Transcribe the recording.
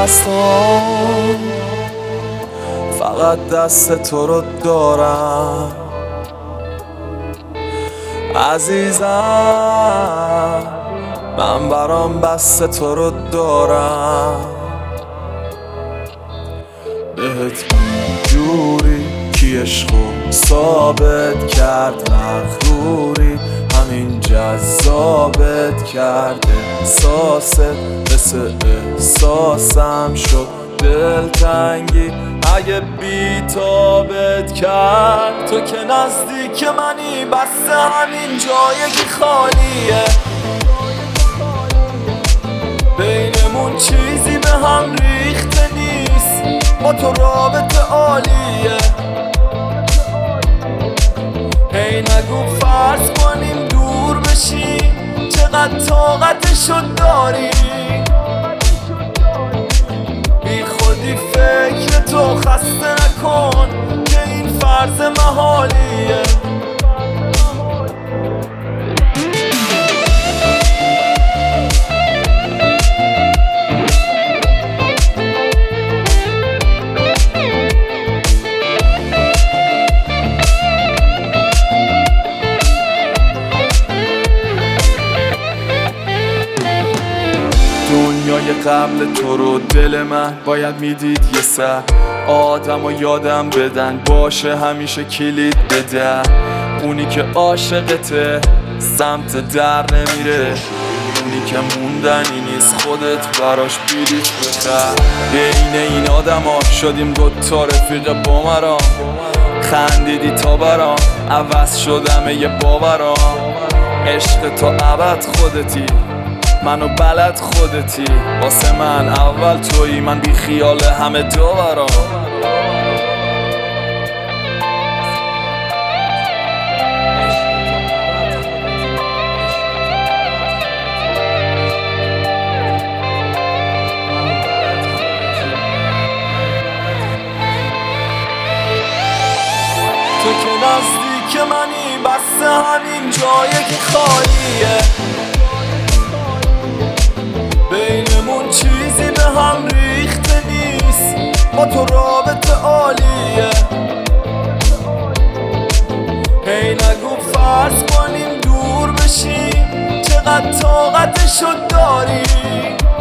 دستام فقط دست تو رو دارم عزیزم، من برام بس تو رو دارم. بهت جوری کی عشقو ثابت کرد مغروری، همین جذابت کرد احساست مثل احساسم شد دلتنگی اگه بیتابت کرد. تو که نزدیک منی بس همین جایی که خالیه، بینمون چیزی به هم ریخته نیست، با تو رابطه عالیه. هی نگو فرض کنیم دور بشیم، چقدر طاقتشو داری، بی خودی فکر تو خسته نکن که این فرض محالیه. دنیای قبل تو رو دل من باید میدید یه سر آدم و یادم بدن، باشه همیشه کلید بده. اونی که عاشقته سمت در نمیره، اونی که موندنی نیست خودت براش بلیط بخر. بین این آدم ها شدیم دوتا رفیق با مرام، خندیدی تا برام عوض شدم یه باورام. عشق تو ابد خودتی، منو بلد خودتی، واسه من اول تویی، من بی خیال همه داورام. تو که نزدیک منی بس همین جایی که خالیه، بینمون چیزی به هم ریخته نیست، با تو رابطه عالیه. هی نگو فرض کنیم دور بشیم، چقدر طاقتشو داری،